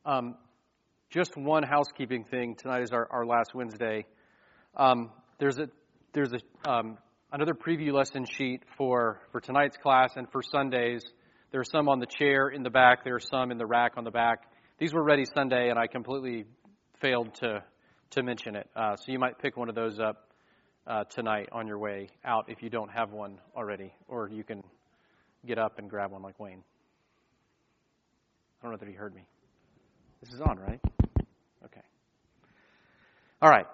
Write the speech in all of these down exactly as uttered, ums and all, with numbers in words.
Um, just one housekeeping thing. Tonight is our, our last Wednesday. Um, there's a there's a um, another preview lesson sheet for, for tonight's class and for Sundays. There are some on the chair in the back. There are some in the rack on the back. These were ready Sunday, and I completely failed to to mention it. Uh, so you might pick one of those up uh, tonight on your way out if you don't have one already, or you can get up and grab one like Wayne. I don't know that he heard me. This is on, right? Okay. All right.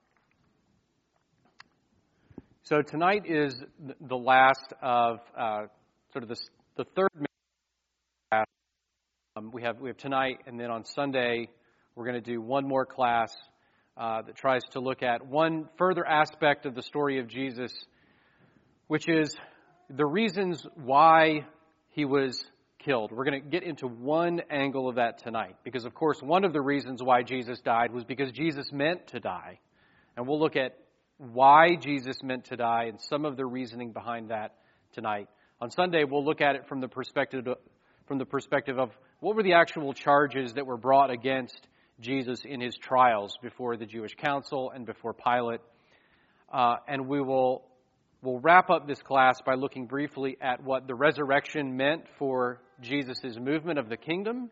So tonight is the last of uh, sort of the, the third class. Um, we have we have tonight, and then on Sunday we're going to do one more class uh, that tries to look at one further aspect of the story of Jesus, which is the reasons why he was killed. We're going to get into one angle of that tonight, because of course one of the reasons why Jesus died was because Jesus meant to die, and we'll look at why Jesus meant to die and some of the reasoning behind that tonight. On Sunday, we'll look at it from the perspective of, from the perspective of what were the actual charges that were brought against Jesus in his trials before the Jewish council and before Pilate. Uh, and we will we'll wrap up this class by looking briefly at what the resurrection meant for Jesus' movement of the kingdom,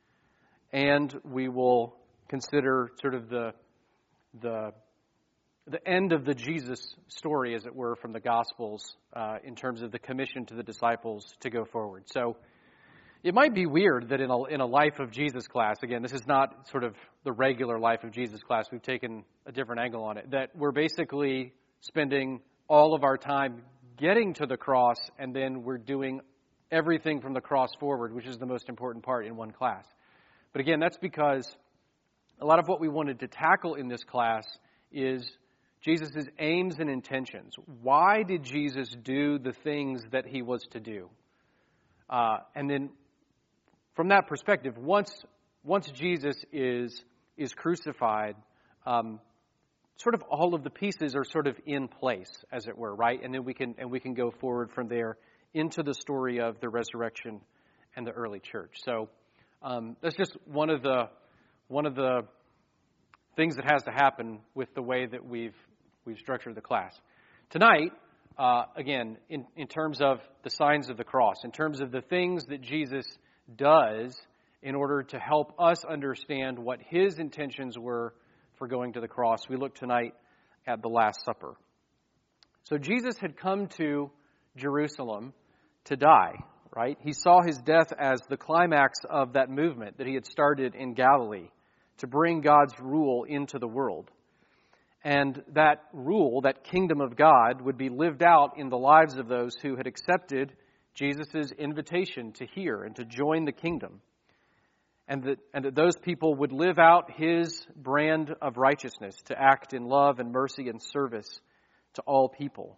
and we will consider sort of the the the end of the Jesus story, as it were, from the Gospels uh, in terms of the commission to the disciples to go forward. So it might be weird that in a, in a Life of Jesus class, again, this is not sort of the regular Life of Jesus class, we've taken a different angle on it, that we're basically spending all of our time getting to the cross, and then we're doing everything from the cross forward, which is the most important part in one class. But again, that's because a lot of what we wanted to tackle in this class is Jesus' aims and intentions. Why did Jesus do the things that he was to do? Uh, and then from that perspective, once once Jesus is is crucified, um, sort of all of the pieces are sort of in place, as it were, right? And then we can and we can go forward from there into the story of the resurrection and the early church. So um, that's just one of the one of the things that has to happen with the way that we've we've structured the class. Tonight, uh, again, in, in terms of the signs of the cross, in terms of the things that Jesus does in order to help us understand what his intentions were for going to the cross, we look tonight at the Last Supper. So Jesus had come to Jerusalem to die, right? He saw his death as the climax of that movement that he had started in Galilee to bring God's rule into the world. And that rule, that kingdom of God, would be lived out in the lives of those who had accepted Jesus' invitation to hear and to join the kingdom. And that, and that those people would live out his brand of righteousness, to act in love and mercy and service to all people.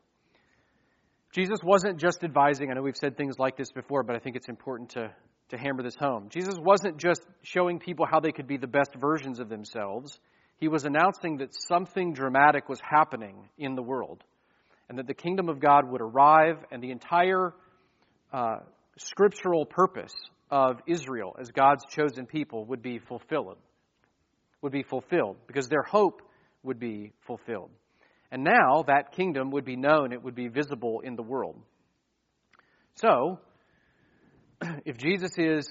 Jesus wasn't just advising, I know we've said things like this before, but I think it's important to, to hammer this home. Jesus wasn't just showing people how they could be the best versions of themselves. He was announcing that something dramatic was happening in the world, and that the kingdom of God would arrive, and the entire uh, scriptural purpose of Israel as God's chosen people would be fulfilled, would be fulfilled, because their hope would be fulfilled. And now that kingdom would be known, it would be visible in the world. So, if Jesus is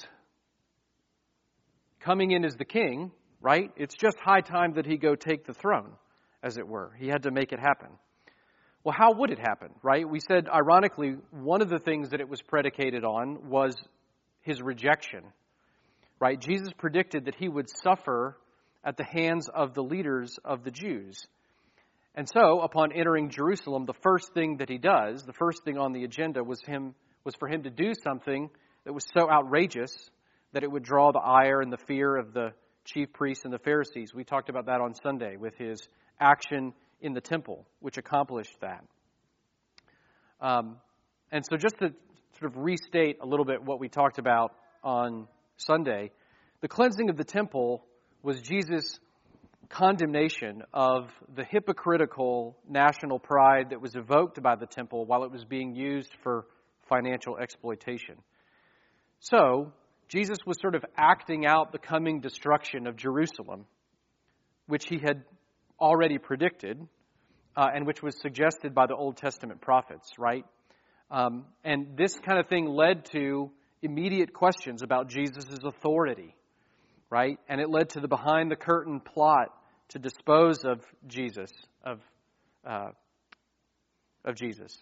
coming in as the king, right, it's just high time that he go take the throne, as it were. He had to make it happen. Well, how would it happen, right? We said, ironically, one of the things that it was predicated on was his rejection, right? Jesus predicted that he would suffer at the hands of the leaders of the Jews. And so, upon entering Jerusalem, the first thing that he does, the first thing on the agenda was him was for him to do something that was so outrageous that it would draw the ire and the fear of the chief priests and the Pharisees. We talked about that on Sunday with his action in the temple, which accomplished that. Um, and so just to sort of restate a little bit what we talked about on Sunday, the cleansing of the temple was Jesus' condemnation of the hypocritical national pride that was evoked by the temple while it was being used for financial exploitation. So, Jesus was sort of acting out the coming destruction of Jerusalem, which he had already predicted, uh, and which was suggested by the Old Testament prophets, right? Um, and this kind of thing led to immediate questions about Jesus' authority, right? And it led to the behind-the-curtain plot to dispose of Jesus, of uh, of Jesus.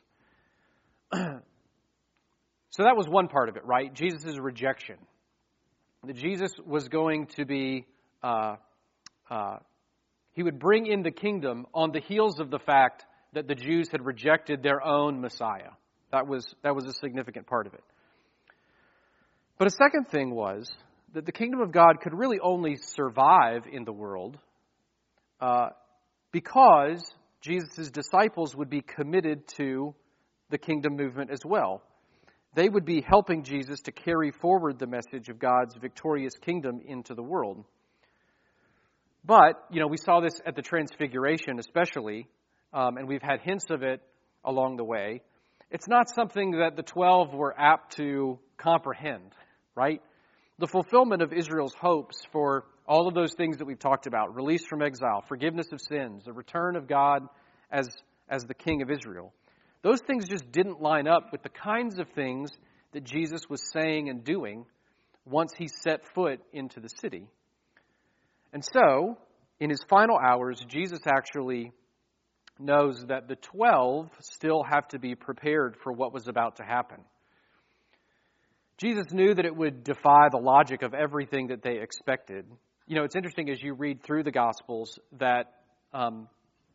So that was one part of it, right? Jesus' rejection. That Jesus was going to be, uh, uh, he would bring in the kingdom on the heels of the fact that the Jews had rejected their own Messiah. That was that was a significant part of it. But a second thing was that the kingdom of God could really only survive in the world uh, because Jesus' disciples would be committed to the kingdom movement as well. They would be helping Jesus to carry forward the message of God's victorious kingdom into the world. But, you know, we saw this at the Transfiguration especially, um, and we've had hints of it along the way. It's not something that the twelve were apt to comprehend, right? The fulfillment of Israel's hopes for all of those things that we've talked about, release from exile, forgiveness of sins, the return of God as, as the King of Israel. Those things just didn't line up with the kinds of things that Jesus was saying and doing once he set foot into the city. And so, in his final hours, Jesus actually knows that the twelve still have to be prepared for what was about to happen. Jesus knew that it would defy the logic of everything that they expected. You know, it's interesting as you read through the Gospels that um,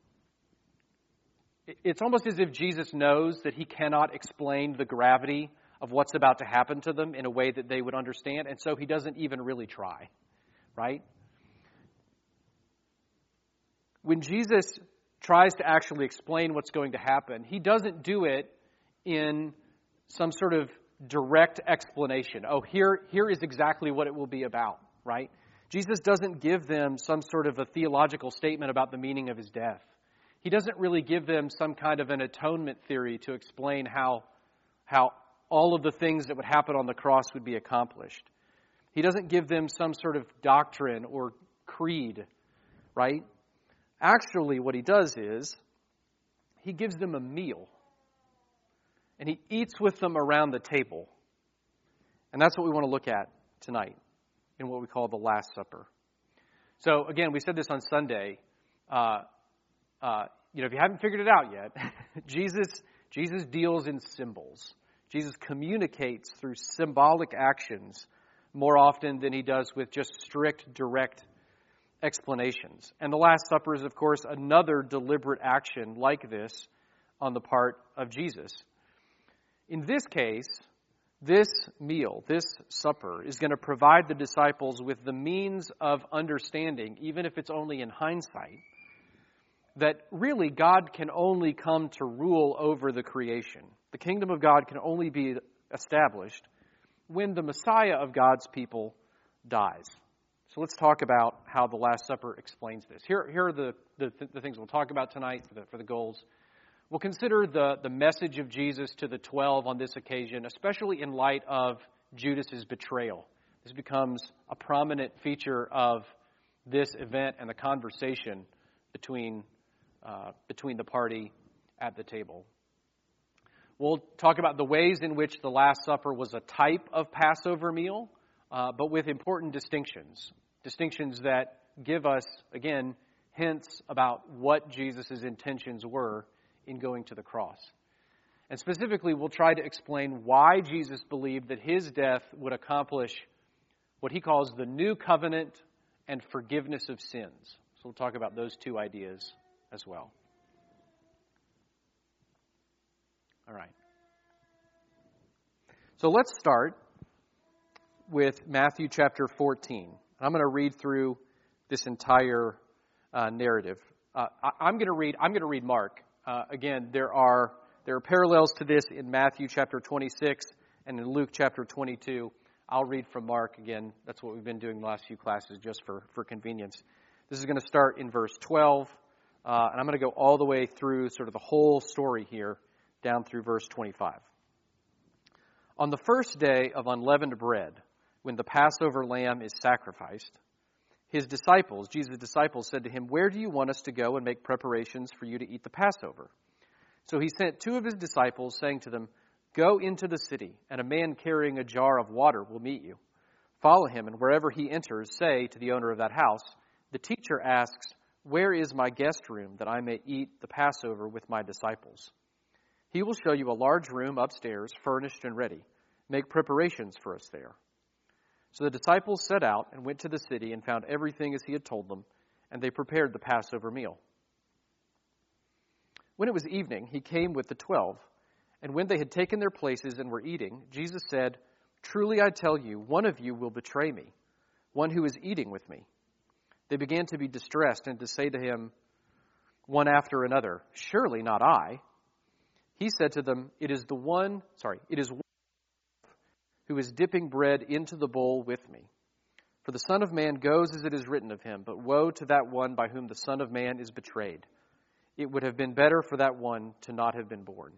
it's almost as if Jesus knows that he cannot explain the gravity of what's about to happen to them in a way that they would understand, and so he doesn't even really try, right? When Jesus tries to actually explain what's going to happen, he doesn't do it in some sort of direct explanation. Oh, here, here is exactly what it will be about, right? Jesus doesn't give them some sort of a theological statement about the meaning of his death. He doesn't really give them some kind of an atonement theory to explain how, how all of the things that would happen on the cross would be accomplished. He doesn't give them some sort of doctrine or creed, right? Actually, what he does is he gives them a meal. And he eats with them around the table. And that's what we want to look at tonight in what we call the Last Supper. So again, we said this on Sunday. Uh, uh, you know, if you haven't figured it out yet, Jesus, Jesus deals in symbols. Jesus communicates through symbolic actions more often than he does with just strict, direct explanations. And the Last Supper is, of course, another deliberate action like this on the part of Jesus. In this case, this meal, this supper, is going to provide the disciples with the means of understanding, even if it's only in hindsight, that really God can only come to rule over the creation. The kingdom of God can only be established when the Messiah of God's people dies. So let's talk about how the Last Supper explains this. Here, here are the, the, the things we'll talk about tonight for the, for the goals. We'll consider the, the message of Jesus to the twelve on this occasion, especially in light of Judas' betrayal. This becomes a prominent feature of this event and the conversation between, uh, between the party at the table. We'll talk about the ways in which the Last Supper was a type of Passover meal, uh, but with important distinctions. Distinctions that give us, again, hints about what Jesus' intentions were in going to the cross. And specifically, we'll try to explain why Jesus believed that his death would accomplish what he calls the new covenant and forgiveness of sins. So we'll talk about those two ideas as well. All right. So let's start with Matthew chapter fourteen. I'm going to read through this entire uh, narrative. Uh, I, I'm going to read. I'm going to read Mark. Uh, again, there are there are parallels to this in Matthew chapter twenty-six and in Luke chapter twenty-two. I'll read from Mark again. That's what we've been doing the last few classes, just for for convenience. This is going to start in verse twelve, uh, and I'm going to go all the way through sort of the whole story here, down through verse twenty-five. On the first day of unleavened bread, when the Passover lamb is sacrificed, his disciples, Jesus' disciples, said to him, "Where do you want us to go and make preparations for you to eat the Passover?" So he sent two of his disciples, saying to them, "Go into the city, and a man carrying a jar of water will meet you. Follow him, and wherever he enters, say to the owner of that house, 'The teacher asks, where is my guest room that I may eat the Passover with my disciples?' He will show you a large room upstairs, furnished and ready. Make preparations for us there." So the disciples set out and went to the city and found everything as he had told them, and they prepared the Passover meal. When it was evening, he came with the twelve, and when they had taken their places and were eating, Jesus said, "Truly I tell you, one of you will betray me, one who is eating with me." They began to be distressed and to say to him, one after another, "Surely not I." He said to them, "It is the one, sorry, it is one who is dipping bread into the bowl with me. For the Son of Man goes as it is written of him, but woe to that one by whom the Son of Man is betrayed. It would have been better for that one to not have been born."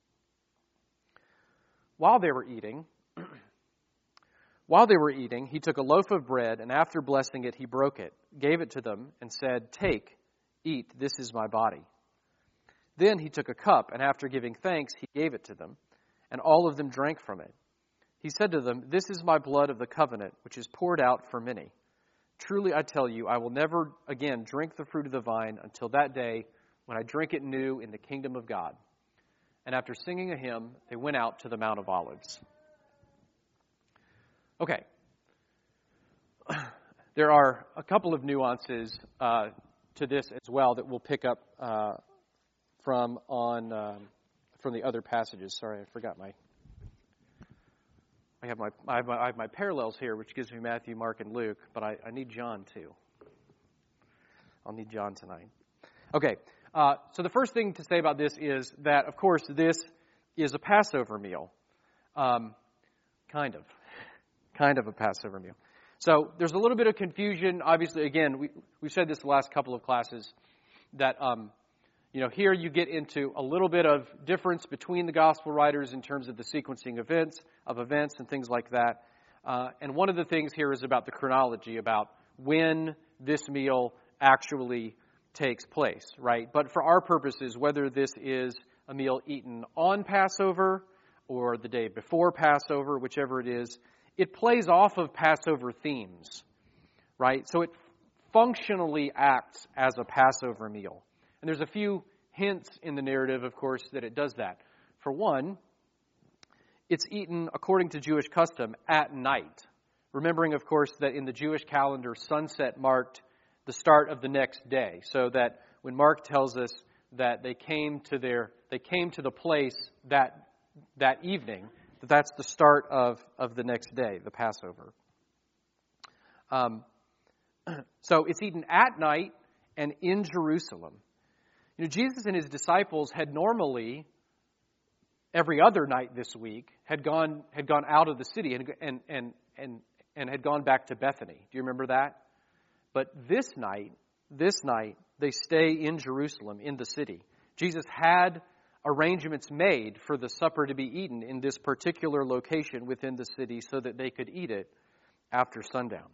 While they were eating, while they were eating, he took a loaf of bread, and after blessing it, he broke it, gave it to them, and said, "Take, eat, this is my body." Then he took a cup, and after giving thanks, he gave it to them, and all of them drank from it. He said to them, "This is my blood of the covenant, which is poured out for many. Truly I tell you, I will never again drink the fruit of the vine until that day when I drink it new in the kingdom of God." And after singing a hymn, they went out to the Mount of Olives. Okay. There are a couple of nuances uh, to this as well that we'll pick up uh, from on um, from the other passages. Sorry, I forgot my. I have my I have my, I have my parallels here, which gives me Matthew, Mark, and Luke, but I, I need John too. I'll need John tonight. Okay. Uh, so the first thing to say about this is that, of course, this is a Passover meal. Um, kind of. Kind of a Passover meal. So there's a little bit of confusion. Obviously, again, we, we've said this the last couple of classes, that, um, you know, here you get into a little bit of difference between the gospel writers in terms of the sequencing events, of events and things like that. Uh, and one of the things here is about the chronology, about when this meal actually takes place, right? But for our purposes, whether this is a meal eaten on Passover or the day before Passover, whichever it is, it plays off of Passover themes, right? So it functionally acts as a Passover meal. And there's a few hints in the narrative, of course, that it does that. For one, it's eaten according to Jewish custom at night. Remembering, of course, that in the Jewish calendar, sunset marked the start of the next day, so that when Mark tells us that they came to their they came to the place that that evening, that that's the start of, of the next day, the Passover. Um, so it's eaten at night and in Jerusalem. You know, Jesus and his disciples had normally, every other night this week, had gone had gone out of the city and and and and, and had gone back to Bethany. Do you remember that? But this night, this night, they stay in Jerusalem, in the city. Jesus had arrangements made for the supper to be eaten in this particular location within the city so that they could eat it after sundown.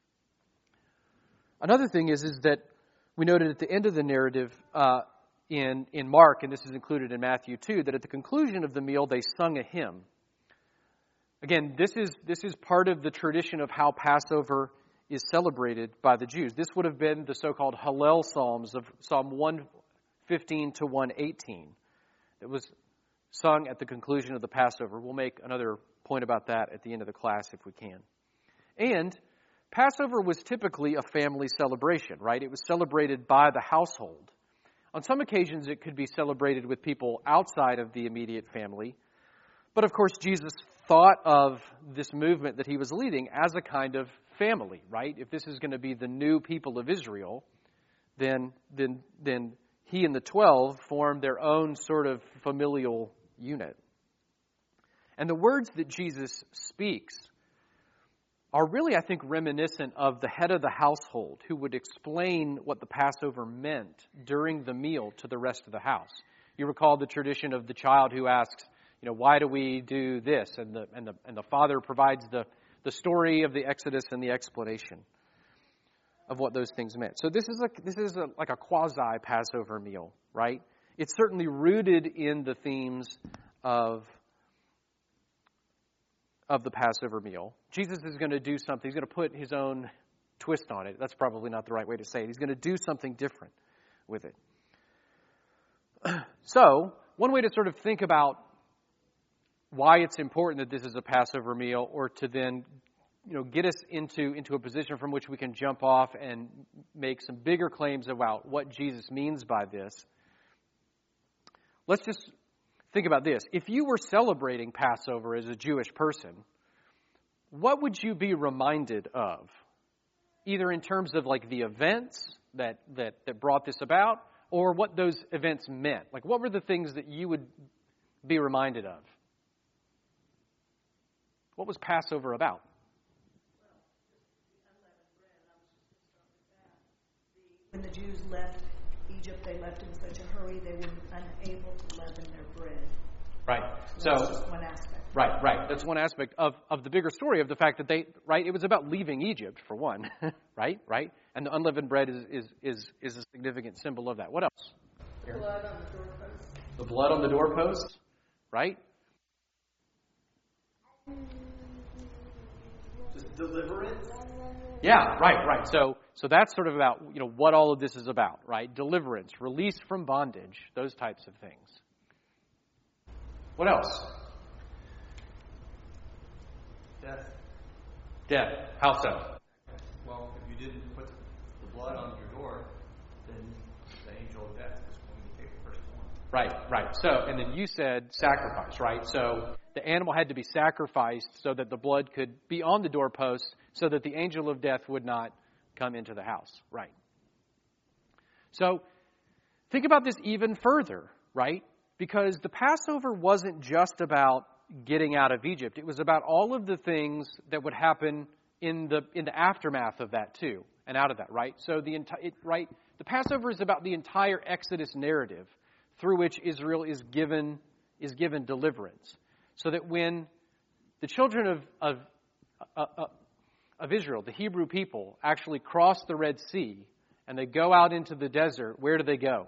Another thing is, is that we noted at the end of the narrative uh, in, in Mark, and this is included in Matthew too, that at the conclusion of the meal, they sung a hymn. Again, this is this is part of the tradition of how Passover is celebrated by the Jews. This would have been the so-called Hallel Psalms of Psalm one fifteen to one eighteen that was sung at the conclusion of the Passover. We'll make another point about that at the end of the class if we can. And Passover was typically a family celebration, right? It was celebrated by the household. On some occasions, it could be celebrated with people outside of the immediate family. But of course, Jesus thought of this movement that he was leading as a kind of family, right? If this is going to be the new people of Israel, then then then he and the twelve formed their own sort of familial unit. And the words that Jesus speaks are really, I think, reminiscent of the head of the household who would explain what the Passover meant during the meal to the rest of the house. You recall the tradition of the child who asks, you know, why do we do this? And the and the and the father provides the the story of the Exodus and the explanation of what those things meant. So this is a, this is a, like a quasi-Passover meal, right? It's certainly rooted in the themes of, of the Passover meal. Jesus is going to do something. He's going to put his own twist on it. That's probably not the right way to say it. He's going to do something different with it. So, one way to sort of think about why it's important that this is a Passover meal, or to then, you know, get us into, into a position from which we can jump off and make some bigger claims about what Jesus means by this. Let's just think about this. If you were celebrating Passover as a Jewish person, what would you be reminded of? Either in terms of like the events that, that, that brought this about, or what those events meant. Like, what were the things that you would be reminded of? What was Passover about? When the Jews left Egypt, they left in such a hurry they were unable to leaven their bread. Right. So So, that's just one aspect. right, right. That's one aspect of, of the bigger story of the fact that they, right, it was about leaving Egypt, for one. right, right? And the unleavened bread is, is, is, is a significant symbol of that. What else? The blood on the doorpost. The blood on the doorpost, right? Just deliverance. Yeah, right, right. So, so that's sort of about, you know, what all of this is about, right? Deliverance, release from bondage, those types of things. What else? Death. Death. How so? Well, if you didn't put the blood on your door, then the angel of death was going to take the first one. Right, right. So, and then you said sacrifice, right? So the animal had to be sacrificed so that the blood could be on the doorpost so that the angel of death would not come into the house, right? So think about this even further, right? Because the Passover wasn't just about getting out of Egypt. It was about all of the things that would happen in the in the aftermath of that too, and out of that, right? So the entire right, the Passover is about the entire Exodus narrative through which Israel is given is given deliverance, so that when the children of of uh, of Israel, the Hebrew people, actually cross the Red Sea and they go out into the desert, where do they go?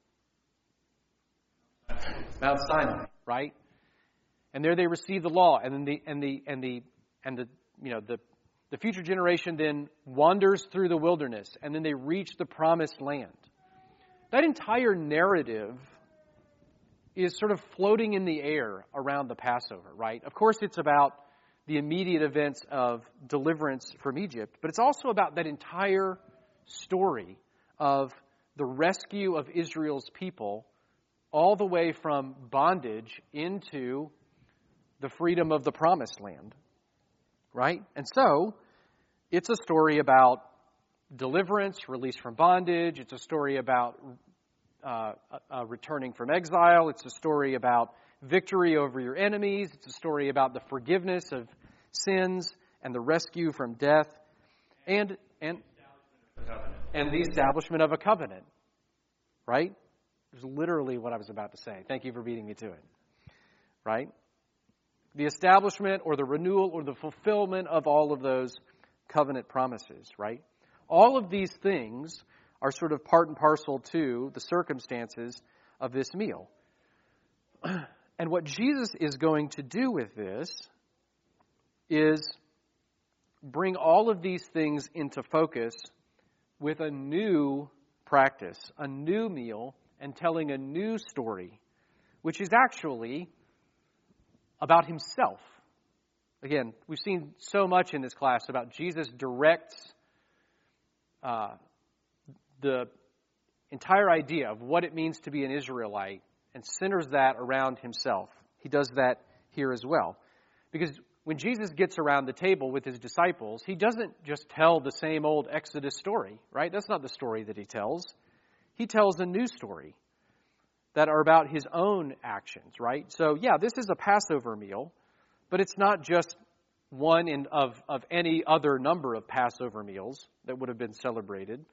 Mount Sinai, right? And there they receive the law, and then the and the and the and the you know the the future generation then wanders through the wilderness, and then they reach the promised land. That entire narrative is sort of floating in the air around the Passover, right? Of course, it's about the immediate events of deliverance from Egypt, but it's also about that entire story of the rescue of Israel's people all the way from bondage into the freedom of the promised land, right? And so, it's a story about deliverance, release from bondage. It's a story about uh, uh, returning from exile. It's a story about victory over your enemies. It's a story about the forgiveness of sins and the rescue from death, and and and the establishment of a covenant, right? It's literally what I was about to say. Thank you for beating me to it. Right? The establishment or the renewal or the fulfillment of all of those covenant promises, right? All of these things are sort of part and parcel to the circumstances of this meal. And what Jesus is going to do with this is bring all of these things into focus with a new practice, a new meal, and telling a new story, which is actually about himself. Again, we've seen so much in this class about Jesus directs uh, the entire idea of what it means to be an Israelite and centers that around himself. He does that here as well. Because when Jesus gets around the table with his disciples, he doesn't just tell the same old Exodus story, right? That's not the story that he tells. He tells a new story that are about his own actions, right? So, yeah, this is a Passover meal, but it's not just one in, of, of any other number of Passover meals that would have been celebrated.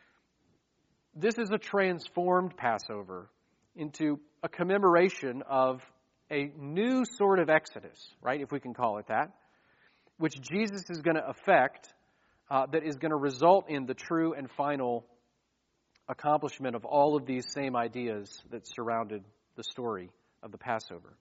This is a transformed Passover into a commemoration of a new sort of Exodus, right, if we can call it that. which Jesus is going to effect uh, that is going to result in the true and final accomplishment of all of these same ideas that surrounded the story of the Passover.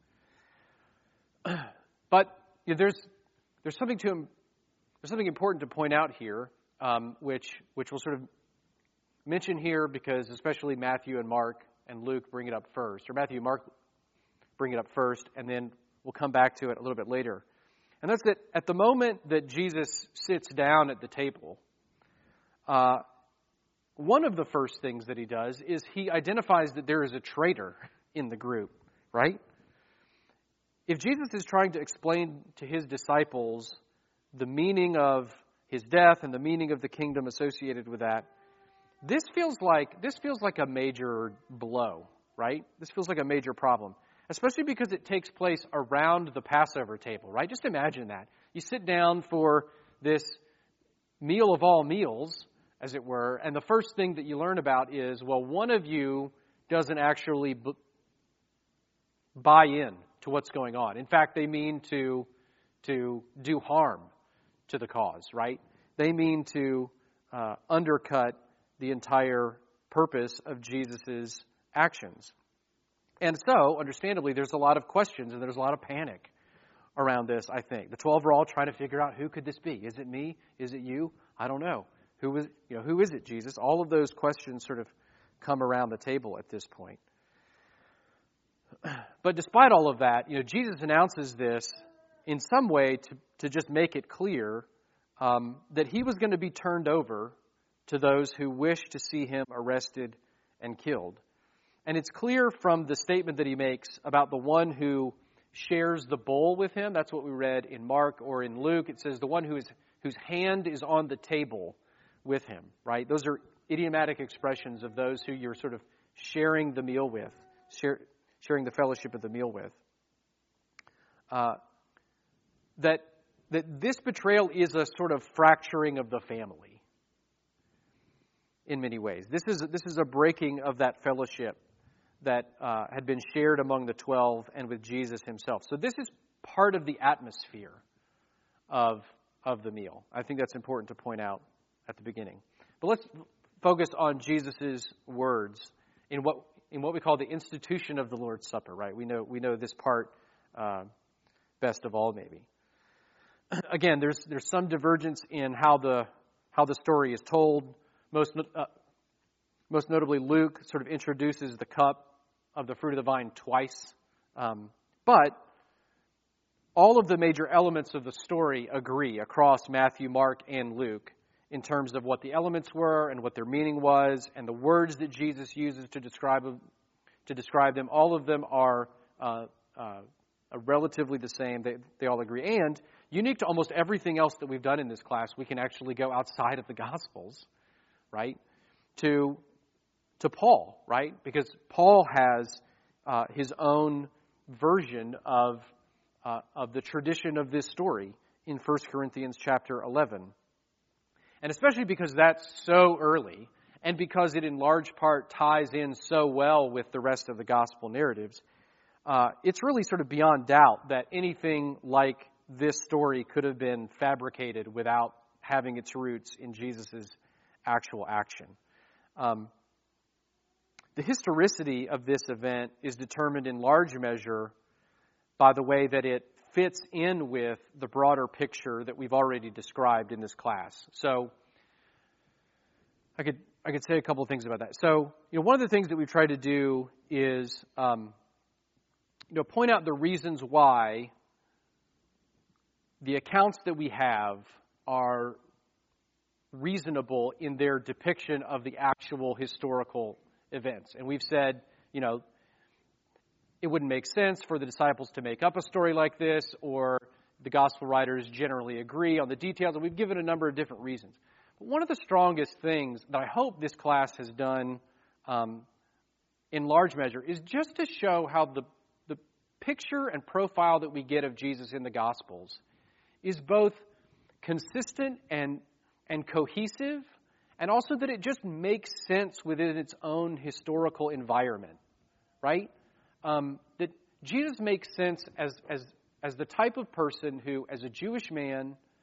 But you know, there's there's something to there's something important to point out here, um, which which we'll sort of mention here because especially Matthew and Mark and Luke bring it up first, or Matthew and Mark bring it up first, and then we'll come back to it a little bit later. And that's that at the moment that Jesus sits down at the table, uh, one of the first things that he does is he identifies that there is a traitor in the group, right? If Jesus is trying to explain to his disciples the meaning of his death and the meaning of the kingdom associated with that, this feels like this feels like a major blow, right? This feels like a major problem, especially because it takes place around the Passover table, right? Just imagine that. You sit down for this meal of all meals, as it were, and the first thing that you learn about is, well, one of you doesn't actually b- buy in to what's going on. In fact, they mean to, to do harm to the cause, right? They mean to uh, undercut the entire purpose of Jesus' actions. And so, understandably, there's a lot of questions and there's a lot of panic around this, I think. The twelve are all trying to figure out, who could this be? Is it me? Is it you? I don't know. Who is, you know, who is it, Jesus? All of those questions sort of come around the table at this point. But despite all of that, you know, Jesus announces this in some way to, to just make it clear um, that he was going to be turned over to those who wish to see him arrested and killed. And it's clear from the statement that he makes about the one who shares the bowl with him. That's what we read in Mark or in Luke. It says the one who is whose hand is on the table with him, right? Those are idiomatic expressions of those who you're sort of sharing the meal with, share, sharing the fellowship of the meal with. Uh, that that this betrayal is a sort of fracturing of the family in many ways. This is this is a breaking of that fellowship that uh, had been shared among the twelve and with Jesus himself. So this is part of the atmosphere of of the meal. I think that's important to point out at the beginning. But let's focus on Jesus' words in what in what we call the institution of the Lord's Supper, right? We know we know this part uh, best of all, maybe. Again, there's there's some divergence in how the how the story is told. Most uh, most notably, Luke sort of introduces the cup of the fruit of the vine twice, um, but all of the major elements of the story agree across Matthew, Mark, and Luke in terms of what the elements were and what their meaning was, and the words that Jesus uses to describe to describe them. All of them are uh, uh, relatively the same. They they all agree. And unique to almost everything else that we've done in this class, we can actually go outside of the Gospels, right? To to Paul, right? Because Paul has uh, his own version of uh, of the tradition of this story in First Corinthians chapter eleven. And especially because that's so early, and because it in large part ties in so well with the rest of the gospel narratives, uh, it's really sort of beyond doubt that anything like this story could have been fabricated without having its roots in Jesus' actual action. Um, the historicity of this event is determined in large measure by the way that it fits in with the broader picture that we've already described in this class. So I could I could say a couple of things about that. So, you know, one of the things that we've tried to do is um, you know, point out the reasons why the accounts that we have are reasonable in their depiction of the actual historical events. And we've said, you know, it wouldn't make sense for the disciples to make up a story like this, or the gospel writers generally agree on the details, and we've given a number of different reasons. But one of the strongest things that I hope this class has done um, in large measure is just to show how the, the picture and profile that we get of Jesus in the Gospels is both consistent and, and cohesive, and also that it just makes sense within its own historical environment, right? Um, that Jesus makes sense as, as, as the type of person who, as a Jewish man,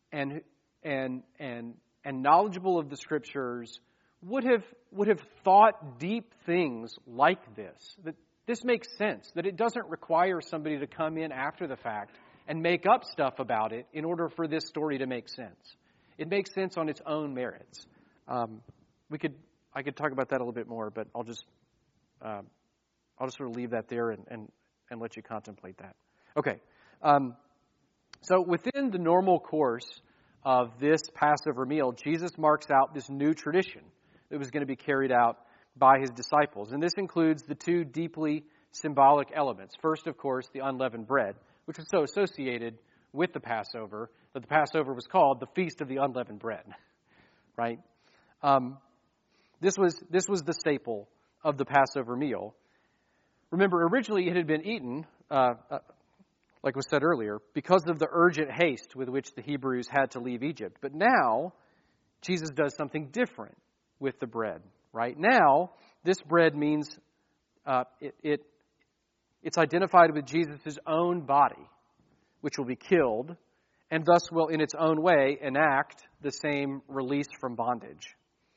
and and and and knowledgeable of the Scriptures would have would have thought deep things like this. That this makes sense. That it doesn't require somebody to come in after the fact and make up stuff about it in order for this story to make sense. It makes sense on its own merits. Um, we could I could talk about that a little bit more, but I'll just uh, I'll just sort of leave that there and and, and let you contemplate that. Okay. Um, so within the normal course of this Passover meal, Jesus marks out this new tradition that was going to be carried out by his disciples. And this includes the two deeply symbolic elements. First, of course, the unleavened bread, which was so associated with the Passover that the Passover was called the Feast of the Unleavened Bread, right? Um, this was this was the staple of the Passover meal. Remember, originally it had been eaten, uh, uh, like was said earlier, because of the urgent haste with which the Hebrews had to leave Egypt. But now, Jesus does something different with the bread, right? Now, this bread means uh, it, it it's identified with Jesus' own body, which will be killed, and thus will, in its own way, enact the same release from bondage.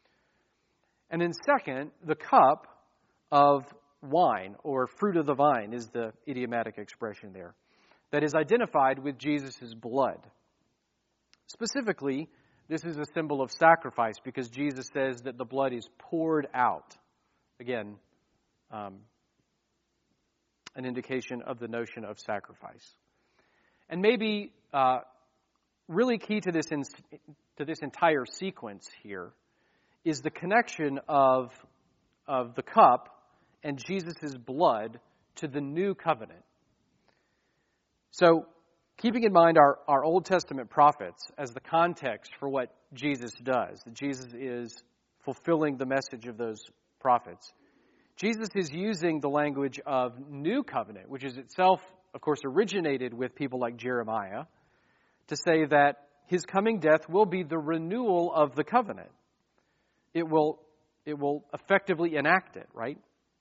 And then second, the cup of wine, or fruit of the vine, is the idiomatic expression there, that is identified with Jesus' blood. Specifically, this is a symbol of sacrifice because Jesus says that the blood is poured out. Again, um, an indication of the notion of sacrifice. And maybe uh, really key to this in, to this entire sequence here is the connection of, of the cup and Jesus' blood to the new covenant. So, keeping in mind our, our Old Testament prophets as the context for what Jesus does, that Jesus is fulfilling the message of those prophets, Jesus is using the language of new covenant, which is itself, of course, originated with people like Jeremiah, to say that his coming death will be the renewal of the covenant. It will, it will effectively enact it, right?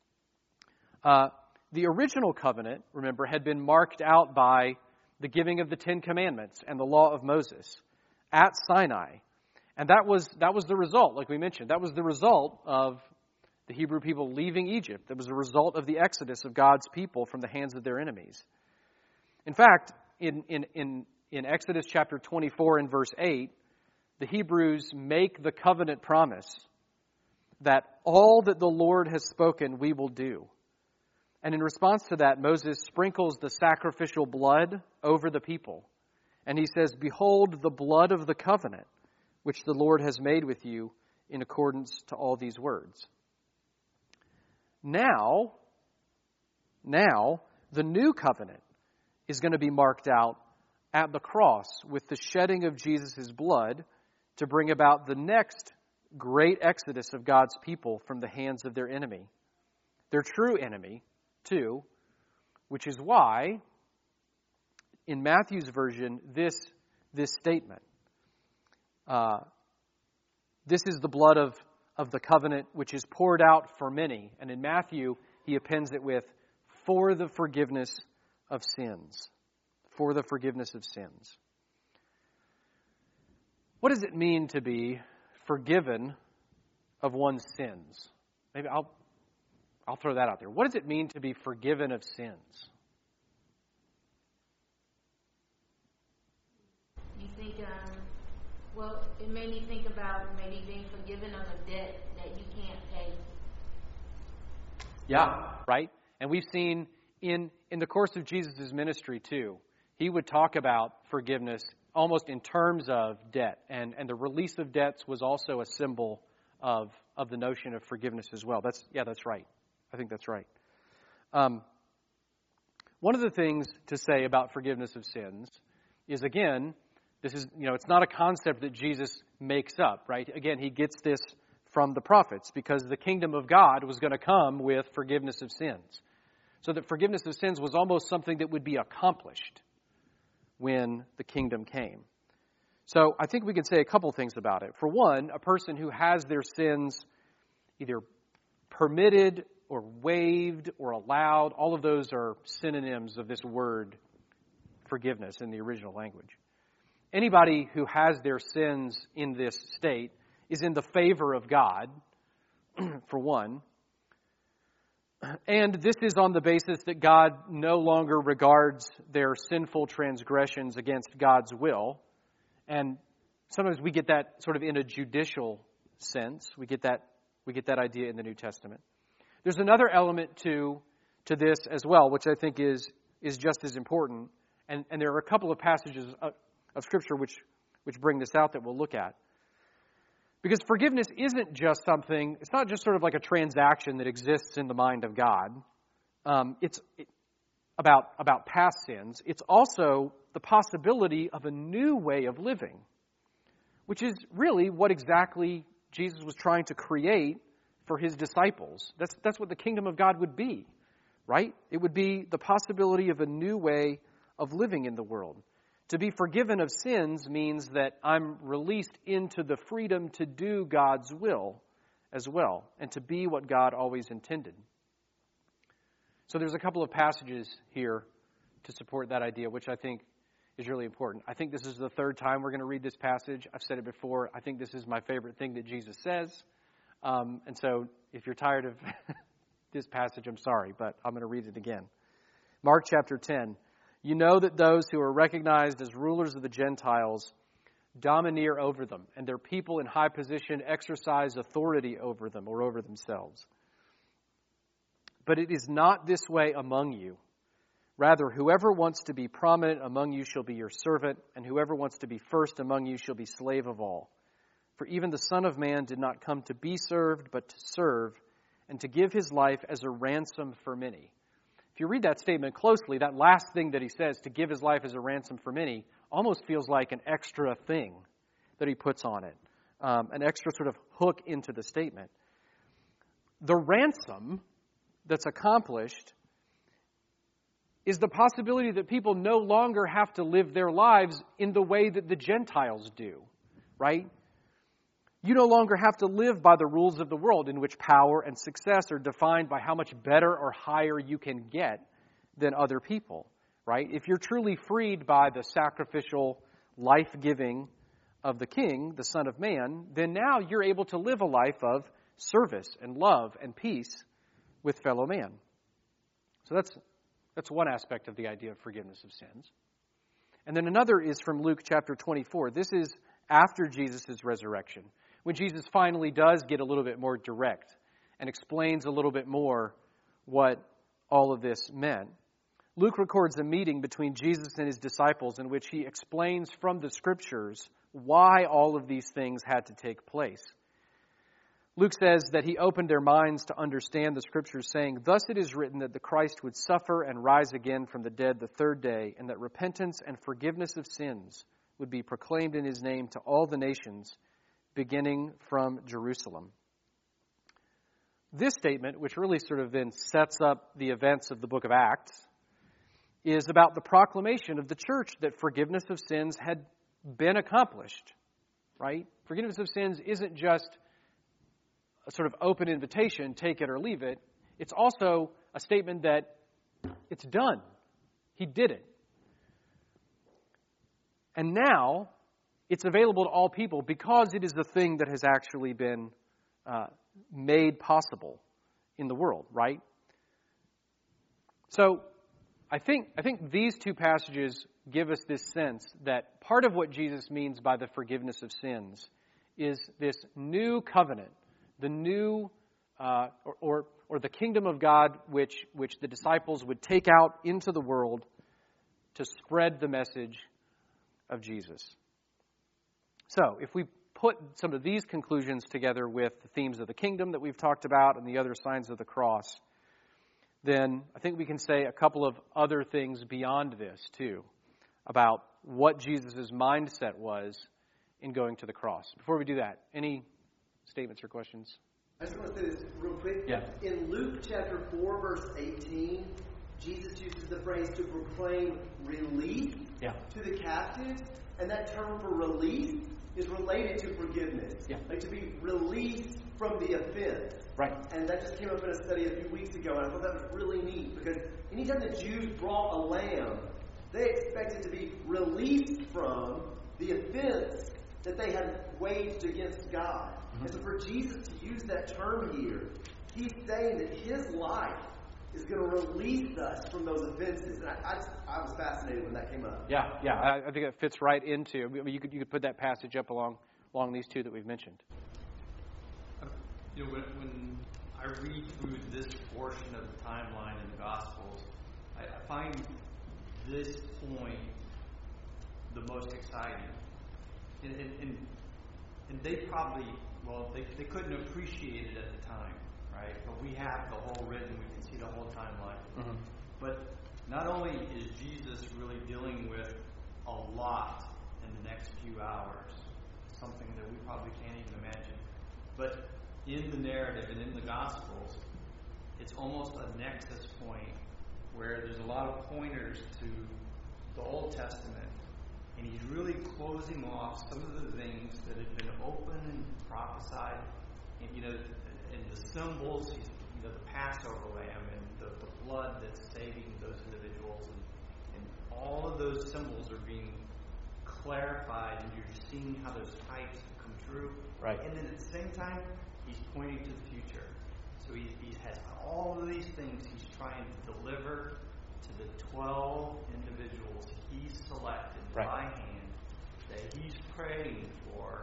Uh, the original covenant, remember, had been marked out by the giving of the Ten Commandments and the law of Moses at Sinai. And that was that was the result, like we mentioned. That was the result of the Hebrew people leaving Egypt. That was the result of the exodus of God's people from the hands of their enemies. In fact, in, in, in, in Exodus chapter twenty-four and verse eight, the Hebrews make the covenant promise that all that the Lord has spoken we will do. And in response to that, Moses sprinkles the sacrificial blood over the people. And he says, "Behold the blood of the covenant, which the Lord has made with you in accordance to all these words." Now, now, the new covenant is going to be marked out at the cross with the shedding of Jesus' blood to bring about the next great exodus of God's people from the hands of their enemy, their true enemy, too, which is why, in Matthew's version, this, this statement, uh, this is the blood of, of the covenant which is poured out for many. And in Matthew, he appends it with, for the forgiveness of sins. For the forgiveness of sins. What does it mean to be forgiven of one's sins? Maybe I'll I'll throw that out there. What does it mean to be forgiven of sins? You think, um, well, it made me think about maybe being forgiven of a debt that you can't pay. Yeah, right? And we've seen in, in the course of Jesus' ministry, too, he would talk about forgiveness almost in terms of debt. And, and the release of debts was also a symbol of, of the notion of forgiveness as well. That's yeah, that's right. I think that's right. Um, one of the things to say about forgiveness of sins is, again, this is, you know, it's not a concept that Jesus makes up, right? Again, he gets this from the prophets because the kingdom of God was going to come with forgiveness of sins. So that forgiveness of sins was almost something that would be accomplished when the kingdom came. So I think we can say a couple things about it. For one, a person who has their sins either permitted or waived or allowed, all of those are synonyms of this word forgiveness in the original language. anybody who has their sins in this state is in the favor of God, for one. And this is on the basis that God no longer regards their sinful transgressions against God's will. And sometimes we get that sort of in a judicial sense. We get that we get that idea in the New Testament. There's another element to to this as well, which I think is is just as important. And, and there are a couple of passages of, of Scripture which, which bring this out that we'll look at. Because forgiveness isn't just something, it's not just sort of like a transaction that exists in the mind of God. Um, it's it, about, about past sins. It's also the possibility of a new way of living, which is really what exactly Jesus was trying to create for his disciples. That's, that's what the kingdom of God would be, right? It would be the possibility of a new way of living in the world. To be forgiven of sins means that I'm released into the freedom to do God's will as well, and to be what God always intended. So there's a couple of passages here to support that idea, which I think is really important. I think this is the third time we're going to read this passage. I've said it before. I think this is my favorite thing that Jesus says. Um, and so if you're tired of this passage, I'm sorry, but I'm going to read it again. Mark chapter ten. You know that those who are recognized as rulers of the Gentiles domineer over them, and their people in high position exercise authority over them or over themselves. But it is not this way among you. Rather, whoever wants to be prominent among you shall be your servant, and whoever wants to be first among you shall be slave of all. For even the Son of Man did not come to be served, but to serve, and to give his life as a ransom for many. If you read that statement closely, that last thing that he says, to give his life as a ransom for many, almost feels like an extra thing that he puts on it, um, an extra sort of hook into the statement. The ransom that's accomplished is the possibility that people no longer have to live their lives in the way that the Gentiles do, right? You no longer have to live by the rules of the world in which power and success are defined by how much better or higher you can get than other people, right? If you're truly freed by the sacrificial life-giving of the King, the Son of Man, then now you're able to live a life of service and love and peace with fellow man. So that's that's one aspect of the idea of forgiveness of sins. And then another is from Luke chapter twenty-four. This is after Jesus' resurrection, when Jesus finally does get a little bit more direct and explains a little bit more what all of this meant. Luke records a meeting between Jesus and his disciples in which he explains from the Scriptures why all of these things had to take place. Luke says that he opened their minds to understand the Scriptures, saying, "Thus it is written that the Christ would suffer and rise again from the dead the third day, and that repentance and forgiveness of sins would be proclaimed in his name to all the nations, beginning from Jerusalem." This statement, which really sort of then sets up the events of the book of Acts, is about the proclamation of the church that forgiveness of sins had been accomplished, right? Forgiveness of sins isn't just a sort of open invitation, take it or leave it. It's also a statement that it's done. He did it. And now it's available to all people because it is the thing that has actually been uh, made possible in the world, right? So I think I think these two passages give us this sense that part of what Jesus means by the forgiveness of sins is this new covenant, the new uh, or, or or the kingdom of God, which which the disciples would take out into the world to spread the message of Jesus. So, if we put some of these conclusions together with the themes of the kingdom that we've talked about and the other signs of the cross, then I think we can say a couple of other things beyond this, too, about what Jesus' mindset was in going to the cross. Before we do that, any statements or questions? I just want to say this real quick. Yeah. In Luke chapter four, verse eighteen, Jesus uses the phrase to proclaim release Yeah. to the captives, and that term for release is related to forgiveness. Yeah. Like to be released from the offense. Right. And that just came up in a study a few weeks ago, and I thought that was really neat, because anytime the Jews brought a lamb, they expected to be released from the offense that they had waged against God. Mm-hmm. And so for Jesus to use that term here, he's saying that his life is going to release us from those offenses. And I, I, I was fascinated when that came up. Yeah, yeah. I, I think it fits right into, I mean, you could you could put that passage up along along these two that we've mentioned. You know, when, when I read through this portion of the timeline in the Gospels, I, I find this point the most exciting. And, and, and, and they probably, well, they, they couldn't appreciate it at the time, right? But we have the whole written, we can see the whole timeline. Mm-hmm. But not only is Jesus really dealing with a lot in the next few hours, something that we probably can't even imagine, but in the narrative and in the Gospels, it's almost a nexus point where there's a lot of pointers to the Old Testament, and he's really closing off some of the things that had been open and prophesied, and, you know, and the symbols, you know, the Passover lamb and the, the blood that's saving those individuals, and, and all of those symbols are being clarified, and you're seeing how those types come true. Right. And then at the same time, he's pointing to the future. So he, he has all of these things he's trying to deliver to the twelve individuals he's selected right. by hand that he's praying for.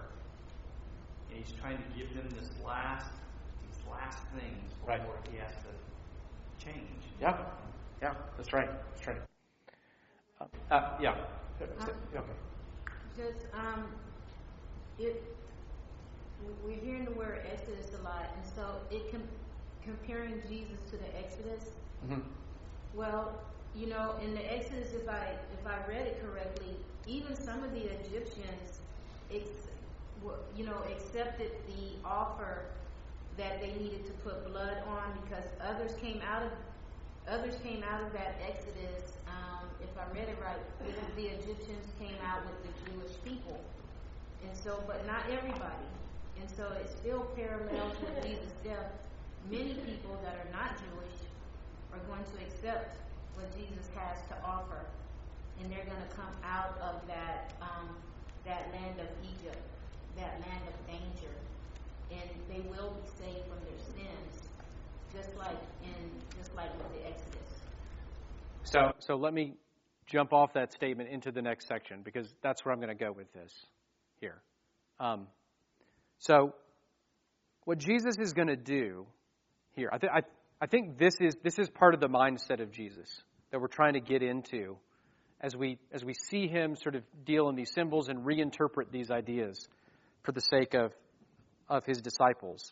And he's trying to give them this last, these last things before right. he has to change. Yeah, yeah, that's right. That's right. Uh, uh, yeah. Um, okay. Just um, it. We're hearing the word Exodus a lot, and so it com- comparing Jesus to the Exodus. Mm-hmm. Well, you know, in the Exodus, if I if I read it correctly, even some of the Egyptians, ex- you know, accepted the offer that they needed to put blood on because others came out of others came out of that Exodus. Um, if I read it right, the Egyptians came out with the Jewish people, and so, but not everybody. And so it still parallels with Jesus' death. Many people that are not Jewish are going to accept what Jesus has to offer, and they're going to come out of that um, that land of Egypt, that land of danger, and they will be saved from their sins, just like in just like with the Exodus. So, so let me jump off that statement into the next section because that's where I'm going to go with this here. Um, So, what Jesus is going to do here, I, th- I, I think this is this is part of the mindset of Jesus that we're trying to get into as we as we see him sort of deal in these symbols and reinterpret these ideas for the sake of of his disciples.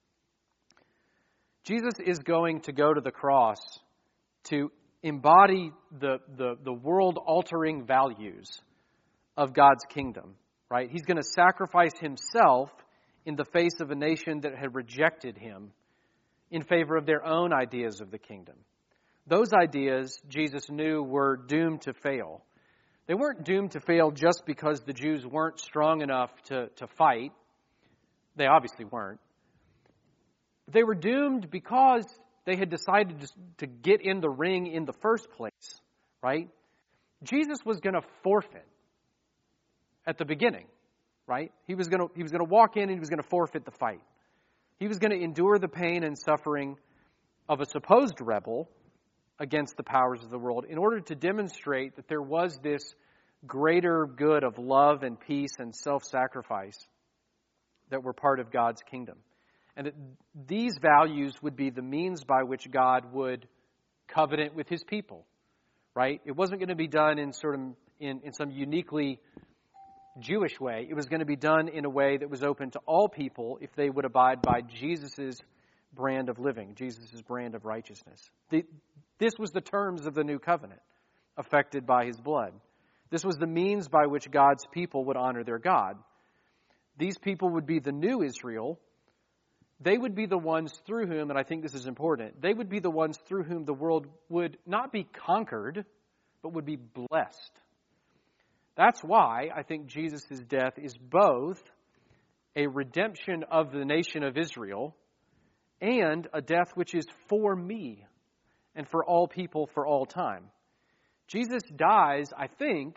Jesus is going to go to the cross to embody the the, the world-altering values of God's kingdom, right? He's going to sacrifice himself in the face of a nation that had rejected him in favor of their own ideas of the kingdom. Those ideas, Jesus knew, were doomed to fail. They weren't doomed to fail just because the Jews weren't strong enough to, to fight. They obviously weren't. They were doomed because they had decided to, to get in the ring in the first place, right? Jesus was going to forfeit at the beginning. Right? He was going to he was going to walk in and he was going to forfeit the fight. He was going to endure the pain and suffering of a supposed rebel against the powers of the world in order to demonstrate that there was this greater good of love and peace and self-sacrifice that were part of God's kingdom. And that these values would be the means by which God would covenant with his people. Right? It wasn't going to be done in sort of in, in some uniquely Jewish way. It was going to be done in a way that was open to all people if they would abide by Jesus' brand of living, Jesus' brand of righteousness. The, this was the terms of the new covenant, affected by his blood. This was the means by which God's people would honor their God. These people would be the new Israel. They would be the ones through whom, and I think this is important, they would be the ones through whom the world would not be conquered, but would be blessed. That's why I think Jesus' death is both a redemption of the nation of Israel and a death which is for me and for all people for all time. Jesus dies, I think,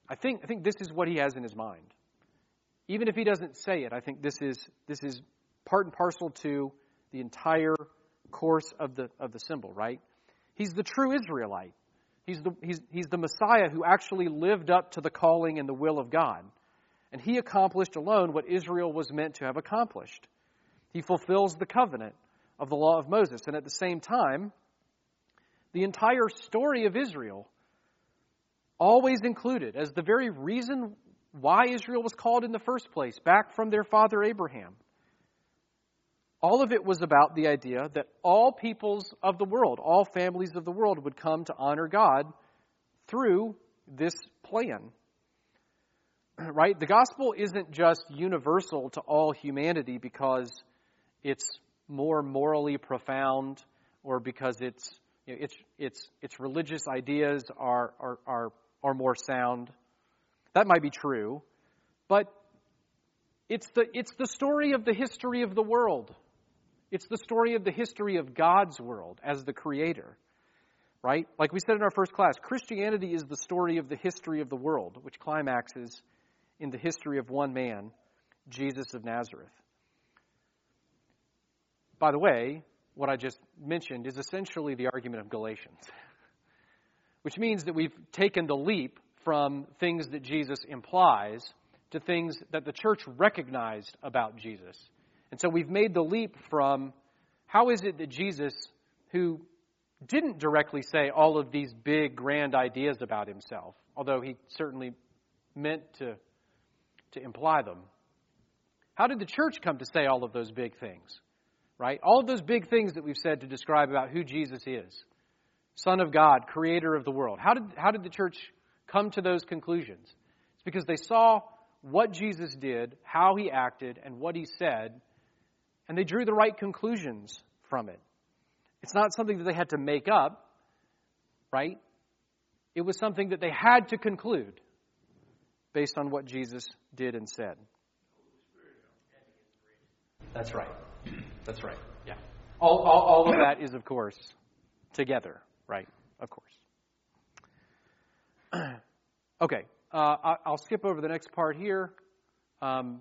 I think I think this is what he has in his mind. Even if he doesn't say it, I think this is this is part and parcel to the entire course of the of the symbol, right? He's the true Israelite. He's the he's he's the Messiah who actually lived up to the calling and the will of God. And he accomplished alone what Israel was meant to have accomplished. He fulfills the covenant of the law of Moses. And at the same time, the entire story of Israel always included as the very reason why Israel was called in the first place, back from their father Abraham. All of it was about the idea that all peoples of the world, all families of the world would come to honor God through this plan. Right? The gospel isn't just universal to all humanity because it's more morally profound or because it's you know, its its its religious ideas are are are are more sound. That might be true, but it's the it's the story of the history of the world. It's the story of the history of God's world as the creator. Right? Like we said in our first class, Christianity is the story of the history of the world, which climaxes in the history of one man, Jesus of Nazareth. By the way, what I just mentioned is essentially the argument of Galatians, which means that we've taken the leap from things that Jesus implies to things that the church recognized about Jesus. And so we've made the leap from how is it that Jesus, who didn't directly say all of these big, grand ideas about himself, although he certainly meant to to imply them. How did the church come to say all of those big things? Right? All of those big things that we've said to describe about who Jesus is. Son of God, creator of the world. How did how did the church come to those conclusions? It's because they saw what Jesus did, how he acted, and what he said, and they drew the right conclusions from it. It's not something that they had to make up, right? It was something that they had to conclude based on what Jesus did and said. That's right. That's right. Yeah. All, all, all of that is, of course, together, right? Of course. Okay. Uh, I, I'll skip over the next part here. Um,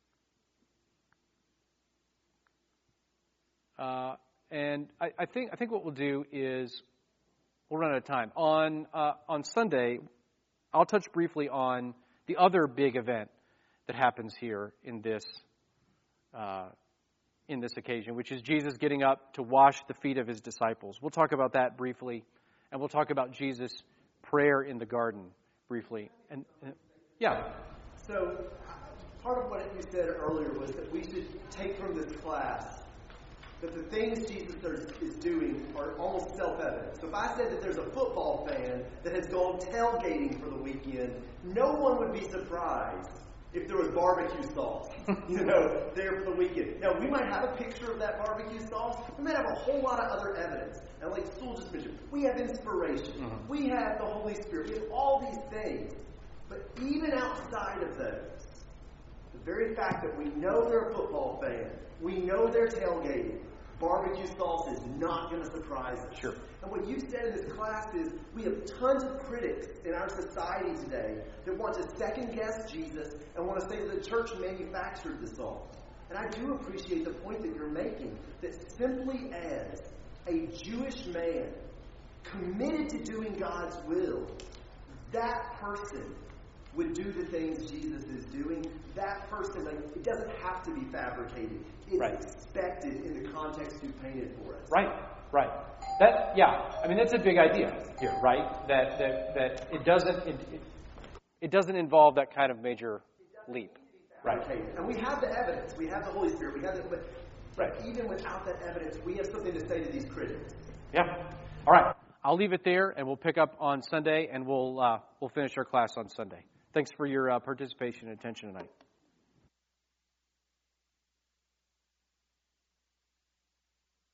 uh, and I, I think I think what we'll do is we'll run out of time. On uh, on Sunday, I'll touch briefly on the other big event that happens here in this uh, in this occasion, which is Jesus getting up to wash the feet of his disciples. We'll talk about that briefly, and we'll talk about Jesus' prayer in the garden briefly. And, and yeah. So part of what you said earlier was that we should take from this class that the things Jesus is doing are almost self-evident. So if I said that there's a football fan that has gone tailgating for the weekend, no one would be surprised if there was barbecue sauce, you know, there for the weekend. Now, we might have a picture of that barbecue sauce. We might have a whole lot of other evidence. And like Sewell just mentioned, we have inspiration. Mm-hmm. We have the Holy Spirit. We have all these things. But even outside of those, the very fact that we know they're a football fan, we know they're tailgating, barbecue sauce is not going to surprise us. Sure. And what you said in this class is we have tons of critics in our society today that want to second-guess Jesus and want to say that the church manufactured this all. And I do appreciate the point that you're making, that simply as a Jewish man committed to doing God's will, that person would do the things Jesus is doing. That person, like, it doesn't have to be fabricated. It's right. expected in the context you painted for us. Right, right. That, yeah. I mean, that's a big idea here, right? That that that it doesn't it, it, it doesn't involve that kind of major leap, right? And we have the evidence. We have the Holy Spirit. We have the, but, right. but even without that evidence, we have something to say to these critics. Yeah. All right. I'll leave it there, and we'll pick up on Sunday, and we'll uh, we'll finish our class on Sunday. Thanks for your uh, participation and attention tonight.